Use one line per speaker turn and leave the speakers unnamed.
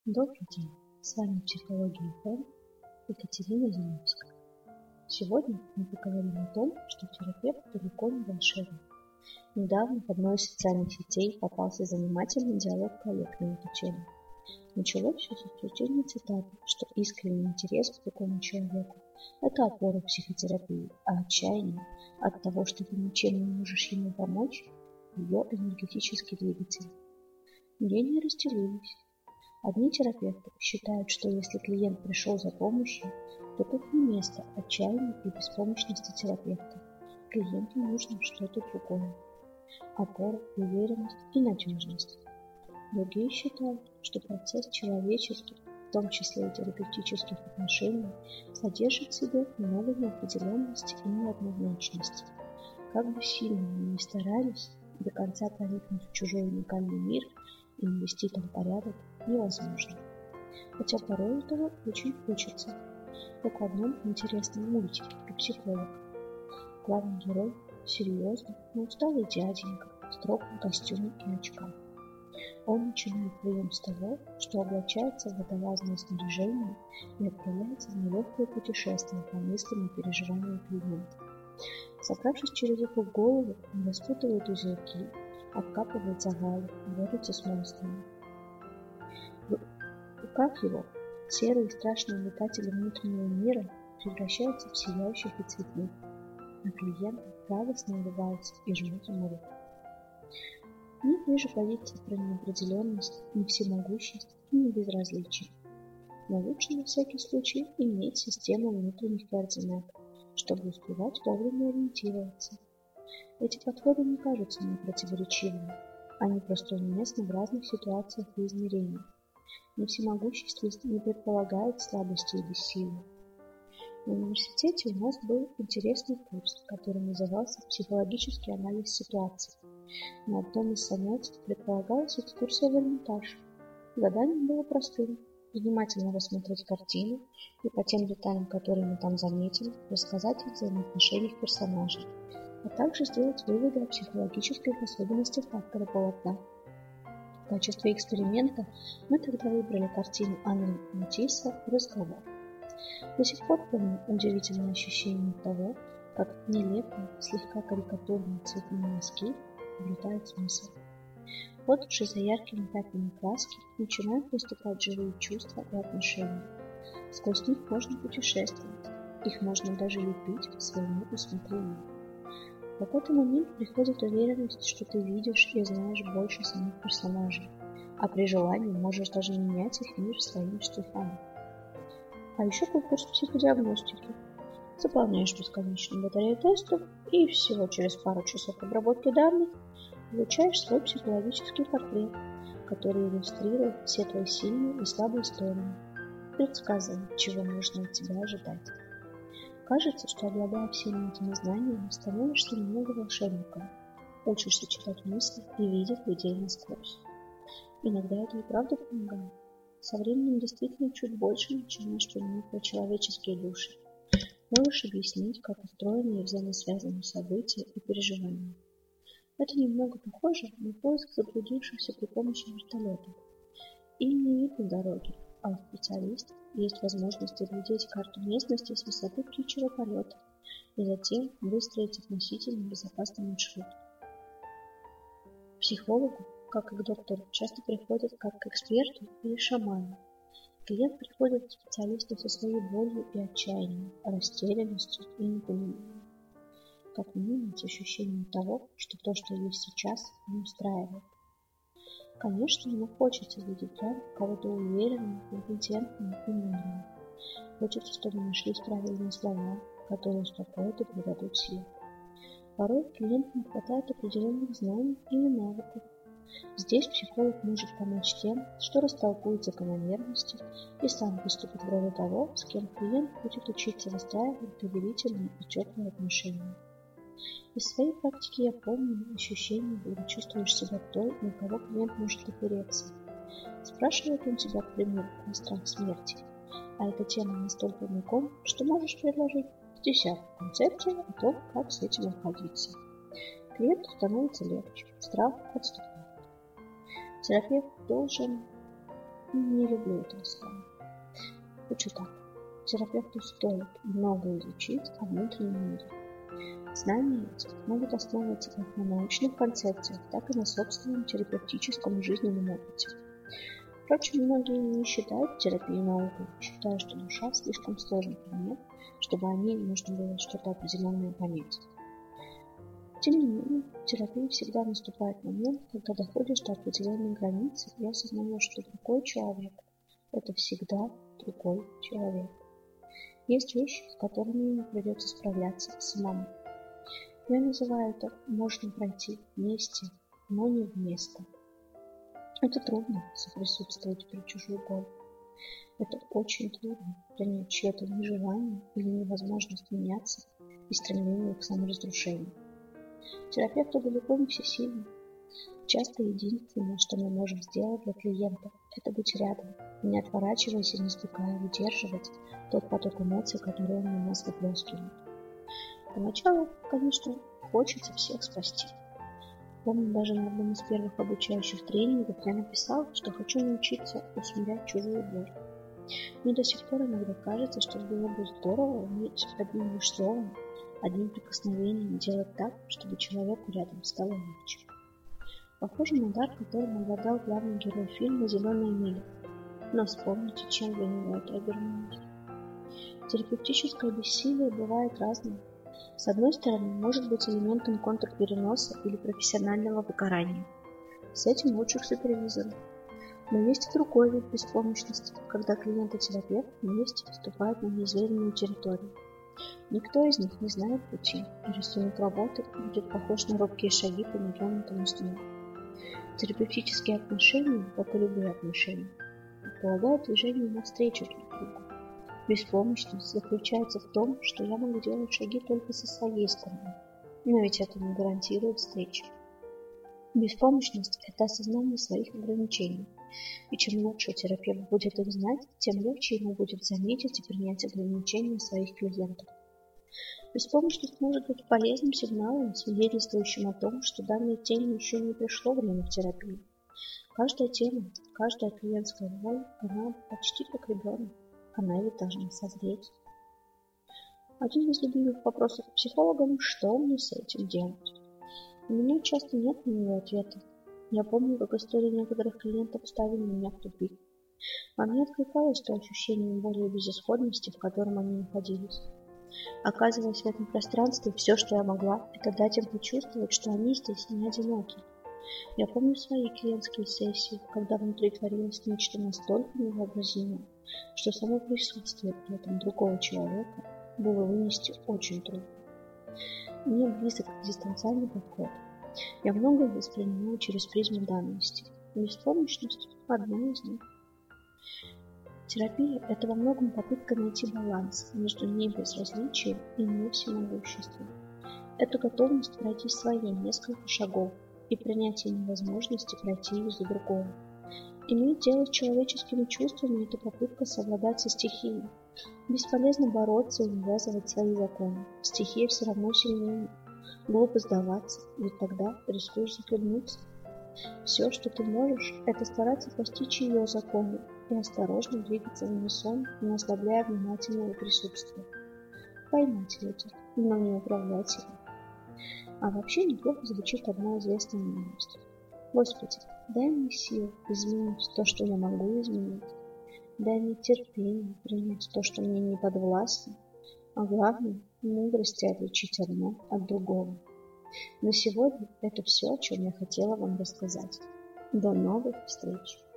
Добрый день, с вами Психология ФМ, Екатерина Зиновская. Сегодня мы поговорим о том, что терапевт далеко не волшебник. Недавно в одной из социальных сетей попался занимательный диалог коллег на эту тему. Началось все с обсуждения цитаты, что искренний интерес к такому человеку – это опора психотерапии, а отчаяние от того, что ты ничем не можешь ему помочь – ее энергетический двигатель. Мнения разделились. Одни терапевты считают, что если клиент пришел за помощью, то тут не место отчаянию и беспомощности терапевта. Клиенту нужно что-то другое. Опора, уверенность и надежность. Другие считают, что процесс человеческих, в том числе и терапевтических отношений, содержит в себе много неопределенности и неоднозначности. Как бы сильно мы ни старались до конца проникнуть в чужой уникальный мир и навести там порядок, невозможно. Хотя порой этого очень хочется. Как в одном интересном мультике про психолога. Главный герой серьезный, но усталый дяденька в строгом костюме и очках. Он начинает прием с того, что облачается в водолазное снаряжение и отправляется в нелегкое путешествие по мыслям и переживаниям клиента. Собравшись через ухо в голову, он распутывает узелки, обкапывает завалы, борется с монстрами. В руках его серые страшные метатели внутреннего мира превращаются в сияющих и цветных, а клиенты радостно улыбаются и жмут ему руку. Нет ниже позиции про неопределенность, не всемогущесть и не безразличие. Но лучше на всякий случай иметь систему внутренних координат, чтобы успевать вовремя ориентироваться. Эти подходы не кажутся мне противоречивыми, они просто уместны в разных ситуациях и измерениях. Но всемогущество не предполагает слабости и бессилия. В университете у нас был интересный курс, который назывался «Психологический анализ ситуаций». На одном из занятий предполагалась экскурсия в Эрмитаж. Задание было простым – внимательно рассмотреть картину и по тем деталям, которые мы там заметили, рассказать о взаимоотношениях персонажей, а также сделать выводы о психологических особенностях автора полотна. В качестве эксперимента мы тогда выбрали картину Анны Матисса «Разговор». До сих пор помню удивительное ощущение того, как нелепые, слегка карикатурные цветные мазки обретают смысл. Вот уже за яркими пятнами краски начинают выступать живые чувства и отношения. Сквозь них можно путешествовать, их можно даже лепить по своему усмотрению. В какой-то момент приходит уверенность, что ты видишь и знаешь больше самих персонажей, а при желании можешь даже менять их мир своими штрихами. А еще был курс психодиагностики. Заполняешь бесконечную батарею тестов и всего через пару часов обработки данных получаешь свой психологический портрет, который иллюстрирует все твои сильные и слабые стороны, предсказывает, чего можно от тебя ожидать. Кажется, что обладая всеми этими знаниями, становишься немного волшебником, учишься читать мысли и видеть людей насквозь. Иногда это и правда помогает. Со временем действительно чуть больше начинаешь понимать про человеческие души. Можешь объяснить, как устроены и взаимосвязаны события и переживания. Это немного похоже на поиск заблудившихся при помощи вертолета. Им не видно дороги, а у специалистов есть возможность оглядеть карту местности с высоты птичьего полета и затем выстроить относительно безопасный маршрут. К психологу, как и к доктору, часто приходят как к эксперту или шаману. Клиент приходит к специалисту со своей болью и отчаянием, растерянностью и непониманием. Как минимум с ощущением того, что то, что есть сейчас, не устраивает. Конечно, ему хочется видеть рядом кого-то уверенного, компетентного и мудрого. Хочется, чтобы нашлись правильные слова, которые успокоят и придадут сил. Порой клиенту не хватает определенных знаний или навыков. Здесь психолог может помочь тем, что растолкует закономерности и сам выступит в роли того, с кем клиент будет учиться выстраивать доверительные и теплые отношения. Из своей практики я помню ощущение, когда чувствуешь себя той, на кого клиент может опереться. Спрашивает он тебя, к примеру, про страх смерти, а эта тема настолько знакома, что можешь предложить десятку концепций о том, как с этим обходиться. Клиенту становится легче, страх отступает. Терапевт должен Не люблю этого слова. Лучше так. Терапевту стоит много изучить о внутреннем мире. Знания эти могут основываться как на научных концепциях, так и на собственном терапевтическом и жизненном опыте. Впрочем, многие не считают терапию наукой, считая, что душа слишком сложный предмет, чтобы о ней нужно было что-то определенное понять. Тем не менее, в терапии всегда наступает момент, когда доходишь до определенной границы и осознаешь, что другой человек – это всегда другой человек. Есть вещи, с которыми ему придется справляться самому. Я называю это «можно пройти вместе, но не вместо». Это трудно соприсутствовать при чужой боли. Это очень трудно принять чье-то нежелание или невозможность меняться и стремление к саморазрушению. Терапевты далеко не всесильны. Часто единственное, что мы можем сделать для клиента, это быть рядом, не отворачиваясь и не стукая, выдерживать тот поток эмоций, который он на нас выплескивает. Поначалу, конечно, хочется всех спасти. Помню, даже на одном из первых обучающих тренингов я написала, что хочу научиться усмирять чужую боль. Мне до сих пор иногда кажется, что было бы здорово уметь одним лишь словом, одним прикосновением делать так, чтобы человеку рядом стало легче. Похоже на дар, которым обладал главный герой фильма «Зеленая миля». Но вспомните, чем для него это обернулось. Терапевтическое бессилие бывает разным. С одной стороны, может быть элементом контрпереноса или профессионального выгорания. С этим лучше к супервизору. Но есть и другой вид беспомощности, когда клиент и терапевт вместе вступают на неизведанную территорию. Никто из них не знает пути, и рисунок работы будет похож на робкие шаги по нетронутому снегу. Терапевтические отношения, как и любые отношения, предполагают движение навстречу друг другу. Беспомощность заключается в том, что я могу делать шаги только со своей стороны, но ведь это не гарантирует встречи. Беспомощность – это осознание своих ограничений, и чем лучше терапевт будет их знать, тем легче ему будет заметить и принять ограничения своих клиентов. Беспомощность может быть полезным сигналом, свидетельствующим о том, что данной теме еще не пришло время в терапию. Каждая тема, каждая клиентская боль, она почти как ребенок. Она ведь должна созреть. Один из любимых вопросов к психологам – что мне с этим делать? У меня часто нет на него ответа. Я помню, как истории некоторых клиентов ставили меня в тупик. Во мне откликалось то ощущение боли и безысходности, в котором они находились. Оказываясь в этом пространстве, все, что я могла, это дать им почувствовать, что они здесь не одиноки. Я помню свои клиентские сессии, когда внутри творилось нечто настолько невообразимое, что само присутствие при этом другого человека было вынести очень трудно. Мне близок экзистенциальный подход. Я многое воспринимаю через призму данности. Беспомощность – одна из них. Терапия – это во многом попытка найти баланс между небезразличием и всемогуществом. Это готовность пройти свои несколько шагов и принятие невозможности пройти их за другого. Иметь дело с человеческими чувствами – это попытка совладать со стихией. Бесполезно бороться и навязывать свои законы. Стихия все равно сильнее. Глупо сдаваться, ведь тогда рискуешь захлебнуться. Все, что ты можешь, это стараться постичь ее законы и осторожно двигаться в унисон, не ослабляя внимательного присутствия. Поймать ветер, но не управлять им. А вообще неплохо звучит одна известная новость. Господи, дай мне сил изменить то, что я могу изменить. Дай мне терпение принять то, что мне не подвластно. А главное, мудрости отличить одно от другого. На сегодня это все, о чем я хотела вам рассказать. До новых встреч!